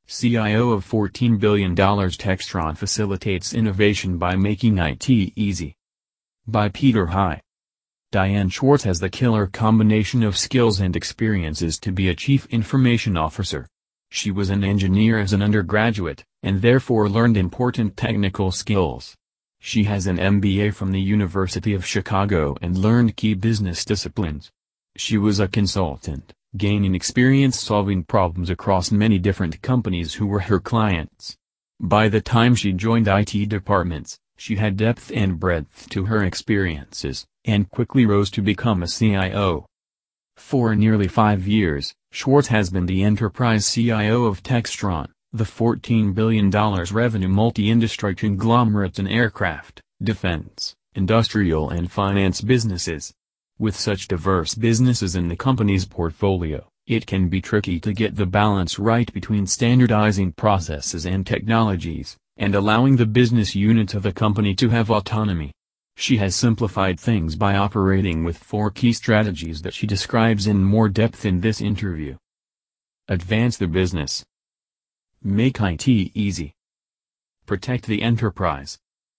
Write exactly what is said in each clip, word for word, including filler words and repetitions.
C I O of fourteen billion dollar Textron facilitates innovation by making I T easy. By Peter High. Diane Schwartz has the killer combination of skills and experiences to be a chief information officer. She was an engineer as an undergraduate, and therefore learned important technical skills. She has an M B A from the University of Chicago and learned key business disciplines. She was a consultant, gaining experience solving problems across many different companies who were her clients. By the time she joined I T departments, she had depth and breadth to her experiences, and quickly rose to become a C I O. For nearly five years, Schwartz has been the enterprise C I O of Textron, the fourteen billion dollar revenue multi-industry conglomerate in aircraft, defense, industrial and finance businesses. With such diverse businesses in the company's portfolio, it can be tricky to get the balance right between standardizing processes and technologies, and allowing the business units of a company to have autonomy. She has simplified things by operating with four key strategies that she describes in more depth in this interview. Advance the business. Make I T easy. Protect the enterprise.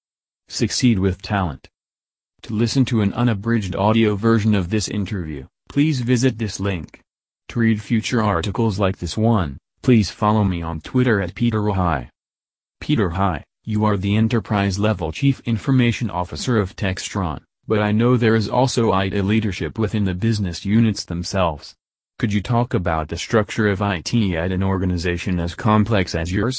Succeed with talent. To listen to an unabridged audio version of this interview, please visit this link. To read future articles like this one, please follow me on Twitter at Peter High. Peter High, you are the enterprise-level Chief Information Officer of Textron, but I know there is also I T leadership within the business units themselves. Could you talk about the structure of I T at an organization as complex as yours?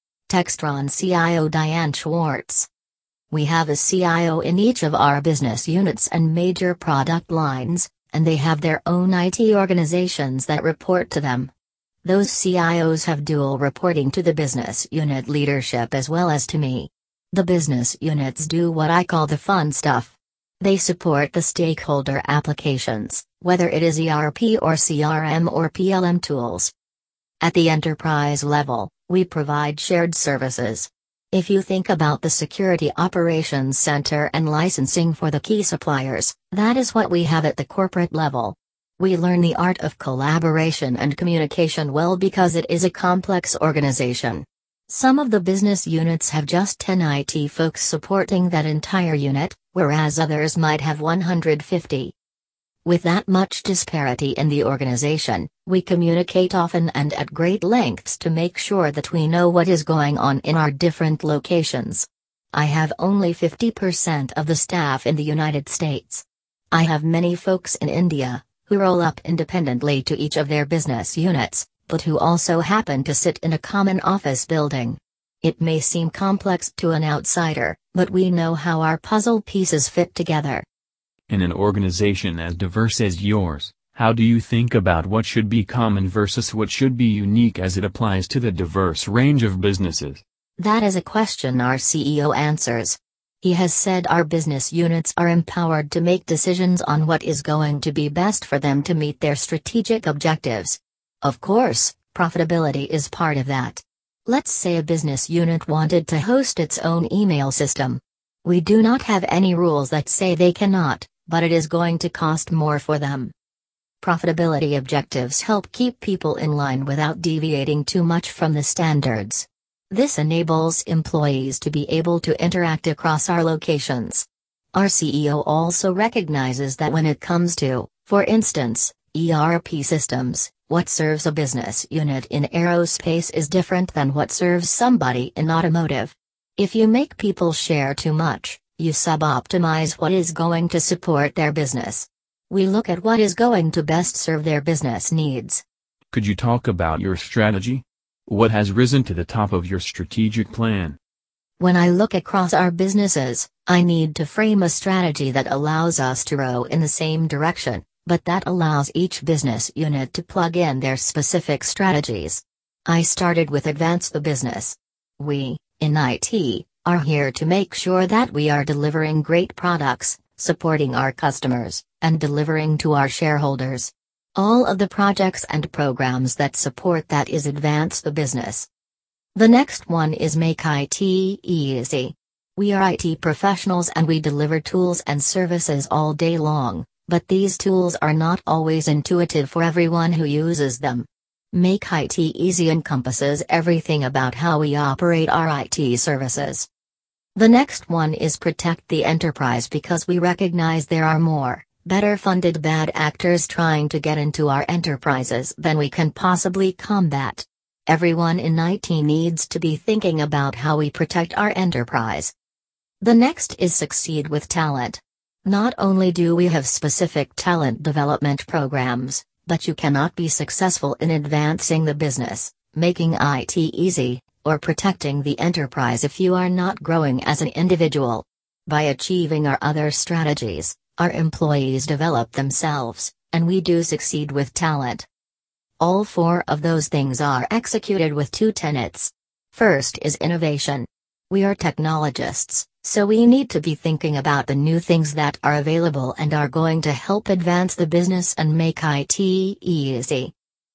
Textron C I O Diane Schwartz. We have a C I O in each of our business units and major product lines, and they have their own I T organizations that report to them. Those C I Os have dual reporting to the business unit leadership as well as to me. The business units do what I call the fun stuff. They support the stakeholder applications, whether it is E R P or C R M or P L M tools. At the enterprise level, we provide shared services. If you think about the Security Operations Center and licensing for the key suppliers, that is what we have at the corporate level. We learn the art of collaboration and communication well because it is a complex organization. Some of the business units have just ten I T folks supporting that entire unit, whereas others might have one hundred fifty. With that much disparity in the organization, we communicate often and at great lengths to make sure that we know what is going on in our different locations. I have only fifty percent of the staff in the United States. I have many folks in India, who roll up independently to each of their business units, but who also happen to sit in a common office building. It may seem complex to an outsider, but we know how our puzzle pieces fit together. In an organization as diverse as yours, how do you think about what should be common versus what should be unique as it applies to the diverse range of businesses? That is a question our C E O answers. He has said our business units are empowered to make decisions on what is going to be best for them to meet their strategic objectives. Of course, profitability is part of that. Let's say a business unit wanted to host its own email system. We do not have any rules that say they cannot, but it is going to cost more for them. Profitability objectives help keep people in line without deviating too much from the standards. This enables employees to be able to interact across our locations. Our C E O also recognizes that when it comes to, for instance, E R P systems, what serves a business unit in aerospace is different than what serves somebody in automotive. If you make people share too much, you sub-optimize what is going to support their business. We look at what is going to best serve their business needs. Could you talk about your strategy? What has risen to the top of your strategic plan? When I look across our businesses, I need to frame a strategy that allows us to row in the same direction, but that allows each business unit to plug in their specific strategies. I started with Advance the Business. We, in I T, are here to make sure that we are delivering great products, supporting our customers, and delivering to our shareholders. All of the projects and programs that support that is Advance the Business. The next one is Make I T Easy. We are I T professionals and we deliver tools and services all day long, but these tools are not always intuitive for everyone who uses them. Make I T Easy encompasses everything about how we operate our I T services. The next one is protect the enterprise, because we recognize there are more, better funded bad actors trying to get into our enterprises than we can possibly combat. Everyone in I T needs to be thinking about how we protect our enterprise. The next is succeed with talent. Not only do we have specific talent development programs, but you cannot be successful in advancing the business, making I T easy, or protecting the enterprise if you are not growing as an individual. By achieving our other strategies, our employees develop themselves, and we do succeed with talent. All four of those things are executed with two tenets. First is innovation. We are technologists, so we need to be thinking about the new things that are available and are going to help advance the business and make I T easy.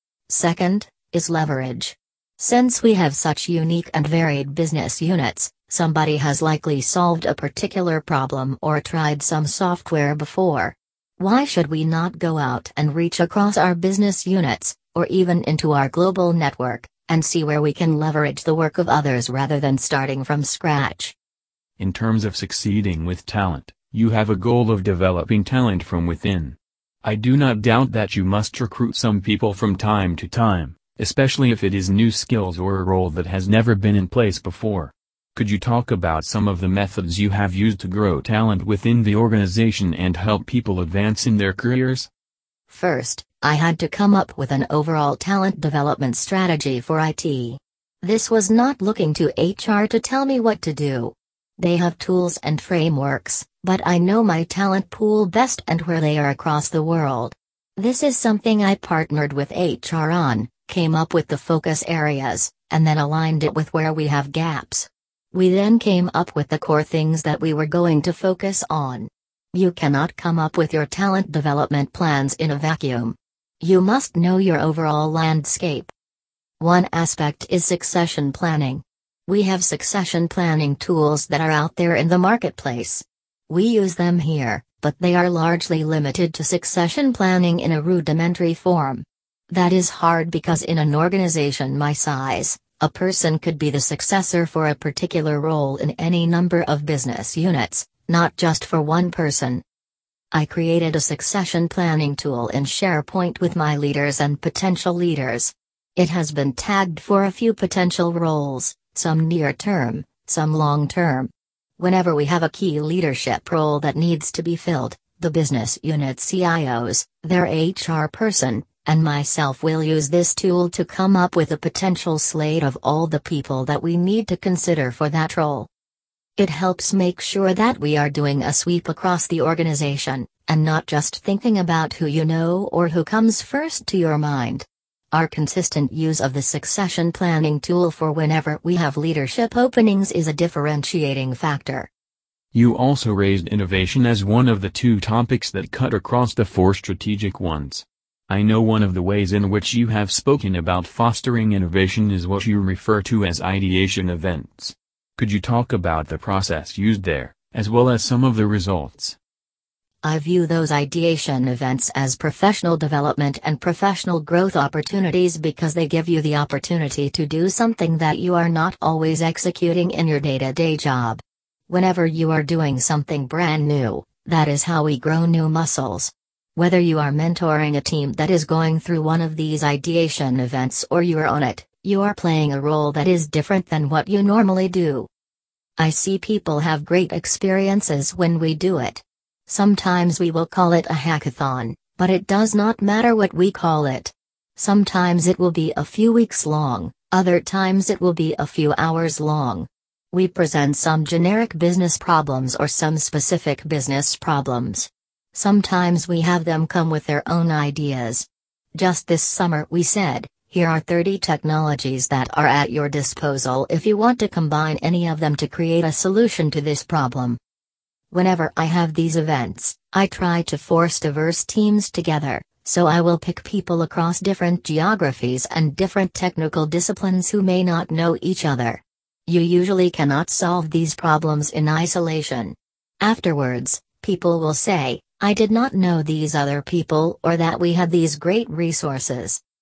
Second is leverage. Since we have such unique and varied business units, somebody has likely solved a particular problem or tried some software before. Why should we not go out and reach across our business units, or even into our global network, and see where we can leverage the work of others rather than starting from scratch? In terms of succeeding with talent, you have a goal of developing talent from within. I do not doubt that you must recruit some people from time to time, especially if it is new skills or a role that has never been in place before. Could you talk about some of the methods you have used to grow talent within the organization and help people advance in their careers? First, I had to come up with an overall talent development strategy for I T. This was not looking to H R to tell me what to do. They have tools and frameworks, but I know my talent pool best and where they are across the world. This is something I partnered with H R on, came up with the focus areas, and then aligned it with where we have gaps. We then came up with the core things that we were going to focus on. You cannot come up with your talent development plans in a vacuum. You must know your overall landscape. One aspect is succession planning. We have succession planning tools that are out there in the marketplace. We use them here, but they are largely limited to succession planning in a rudimentary form. That is hard because in an organization my size, a person could be the successor for a particular role in any number of business units, not just for one person. I created a succession planning tool in SharePoint with my leaders and potential leaders. It has been tagged for a few potential roles, some near-term, some long-term. Whenever we have a key leadership role that needs to be filled, the business unit C I Os, their H R person, and myself will use this tool to come up with a potential slate of all the people that we need to consider for that role. It helps make sure that we are doing a sweep across the organization, and not just thinking about who you know or who comes first to your mind. Our consistent use of the succession planning tool for whenever we have leadership openings is a differentiating factor. You also raised innovation as one of the two topics that cut across the four strategic ones. I know one of the ways in which you have spoken about fostering innovation is what you refer to as ideation events. Could you talk about the process used there, as well as some of the results? I view those ideation events as professional development and professional growth opportunities because they give you the opportunity to do something that you are not always executing in your day-to-day job. Whenever you are doing something brand new, that is how we grow new muscles. Whether you are mentoring a team that is going through one of these ideation events or you are on it, you are playing a role that is different than what you normally do. I see people have great experiences when we do it. Sometimes we will call it a hackathon, but it does not matter what we call it. Sometimes it will be a few weeks long, other times it will be a few hours long. We present some generic business problems or some specific business problems. Sometimes we have them come with their own ideas. Just this summer we said, here are thirty technologies that are at your disposal if you want to combine any of them to create a solution to this problem. Whenever I have these events, I try to force diverse teams together, so I will pick people across different geographies and different technical disciplines who may not know each other. You usually cannot solve these problems in isolation. Afterwards, people will say, I did not know these other people or that we had these great resources.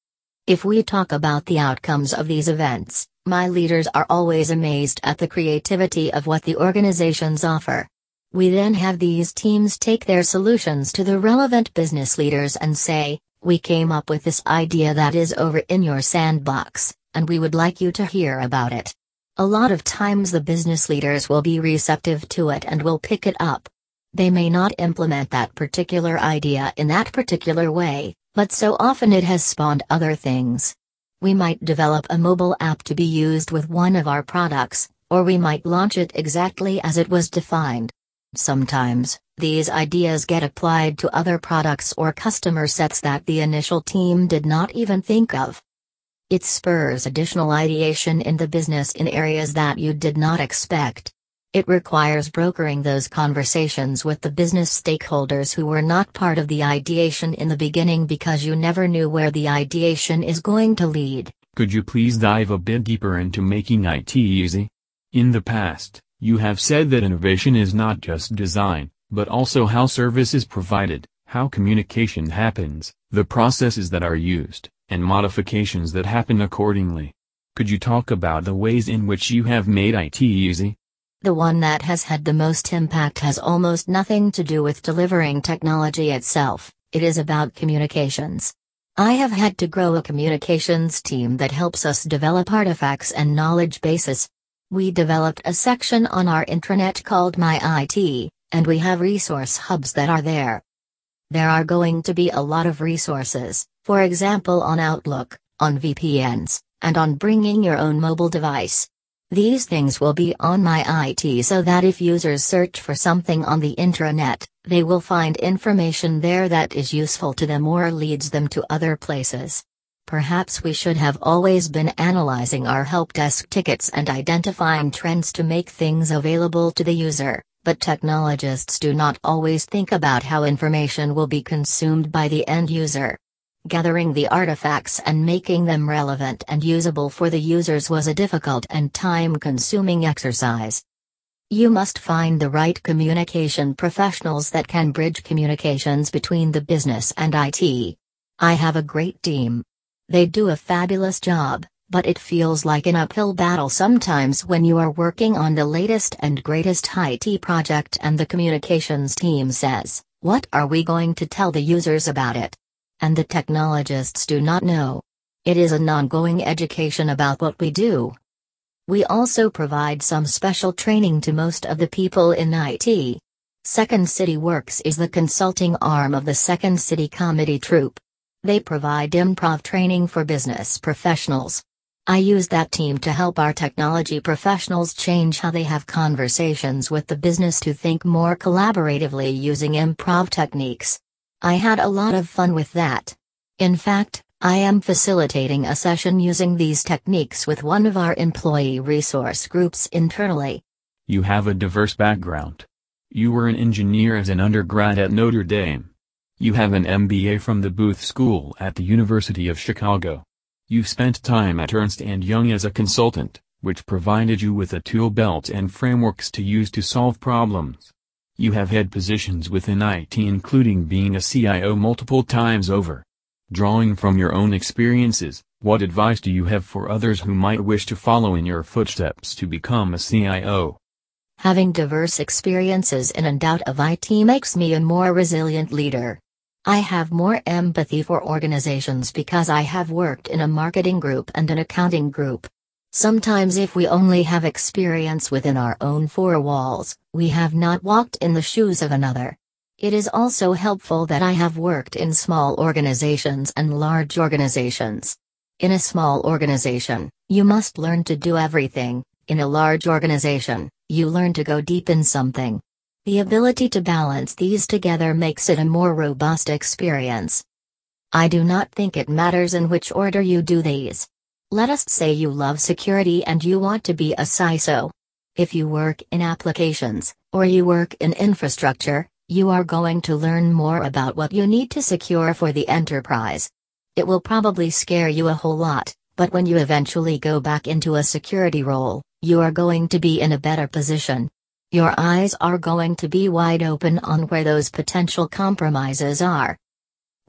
If we talk about the outcomes of these events, my leaders are always amazed at the creativity of what the organizations offer. We then have these teams take their solutions to the relevant business leaders and say, "We came up with this idea that is over in your sandbox, and we would like you to hear about it." A lot of times the business leaders will be receptive to it and will pick it up. They may not implement that particular idea in that particular way, but so often it has spawned other things. We might develop a mobile app to be used with one of our products, or we might launch it exactly as it was defined. Sometimes, these ideas get applied to other products or customer sets that the initial team did not even think of. It spurs additional ideation in the business in areas that you did not expect. It requires brokering those conversations with the business stakeholders who were not part of the ideation in the beginning because you never knew where the ideation is going to lead. Could you please dive a bit deeper into making I T easy? In the past, you have said that innovation is not just design, but also how service is provided, how communication happens, the processes that are used, and modifications that happen accordingly. Could you talk about the ways in which you have made I T easy? The one that has had the most impact has almost nothing to do with delivering technology itself, it is about communications. I have had to grow a communications team that helps us develop artifacts and knowledge bases. We developed a section on our intranet called My I T, and we have resource hubs that are there. There are going to be a lot of resources, for example on Outlook, on V P Ns, and on bringing your own mobile device. These things will be on My I T so that if users search for something on the intranet, they will find information there that is useful to them or leads them to other places. Perhaps we should have always been analyzing our help desk tickets and identifying trends to make things available to the user, but technologists do not always think about how information will be consumed by the end user. Gathering the artifacts and making them relevant and usable for the users was a difficult and time-consuming exercise. You must find the right communication professionals that can bridge communications between the business and I T. I have a great team. They do a fabulous job, but it feels like an uphill battle sometimes when you are working on the latest and greatest I T project and the communications team says, "What are we going to tell the users about it?" And the technologists do not know. It is an ongoing education about what we do. We also provide some special training to most of the people in I T. Second City Works is the consulting arm of the Second City Comedy Troupe. They provide improv training for business professionals. I use that team to help our technology professionals change how they have conversations with the business to think more collaboratively using improv techniques. I had a lot of fun with that. In fact, I am facilitating a session using these techniques with one of our employee resource groups internally. You have a diverse background. You were an engineer as an undergrad at Notre Dame. You have an M B A from the Booth School at the University of Chicago. You spent time at Ernst and Young as a consultant, which provided you with a tool belt and frameworks to use to solve problems. You have had positions within I T including being a C I O multiple times over. Drawing from your own experiences, what advice do you have for others who might wish to follow in your footsteps to become a C I O? Having diverse experiences in and out of I T makes me a more resilient leader. I have more empathy for organizations because I have worked in a marketing group and an accounting group. Sometimes if we only have experience within our own four walls, we have not walked in the shoes of another. It is also helpful that I have worked in small organizations and large organizations. In a small organization, you must learn to do everything. In a large organization, you learn to go deep in something. The ability to balance these together makes it a more robust experience. I do not think it matters in which order you do these. Let us say you love security and you want to be a C I S O. If you work in applications, or you work in infrastructure, you are going to learn more about what you need to secure for the enterprise. It will probably scare you a whole lot, but when you eventually go back into a security role, you are going to be in a better position. Your eyes are going to be wide open on where those potential compromises are.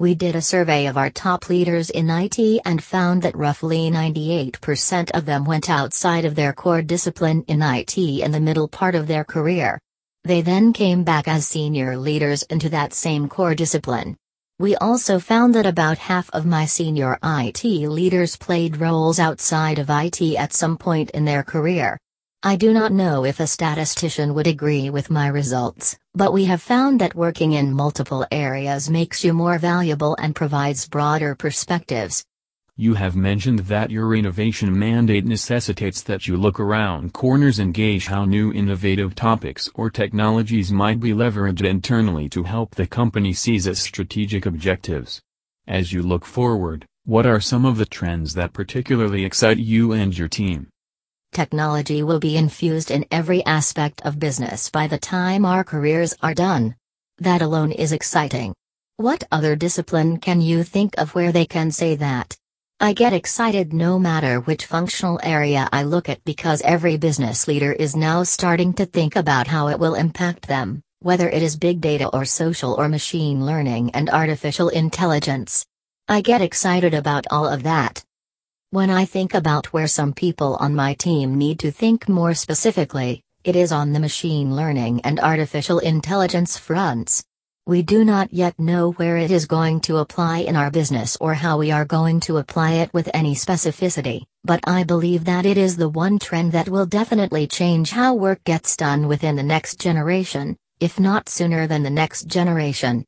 We did a survey of our top leaders in I T and found that roughly ninety-eight percent of them went outside of their core discipline in I T in the middle part of their career. They then came back as senior leaders into that same core discipline. We also found that about half of my senior I T leaders played roles outside of I T at some point in their career. I do not know if a statistician would agree with my results, but we have found that working in multiple areas makes you more valuable and provides broader perspectives. You have mentioned that your innovation mandate necessitates that you look around corners and gauge how new innovative topics or technologies might be leveraged internally to help the company seize its strategic objectives. As you look forward, what are some of the trends that particularly excite you and your team? Technology will be infused in every aspect of business by the time our careers are done. That alone is exciting. What other discipline can you think of where they can say that? I get excited no matter which functional area I look at because every business leader is now starting to think about how it will impact them, whether it is big data or social or machine learning and artificial intelligence. I get excited about all of that. When I think about where some people on my team need to think more specifically, it is on the machine learning and artificial intelligence fronts. We do not yet know where it is going to apply in our business or how we are going to apply it with any specificity, but I believe that it is the one trend that will definitely change how work gets done within the next generation, if not sooner than the next generation.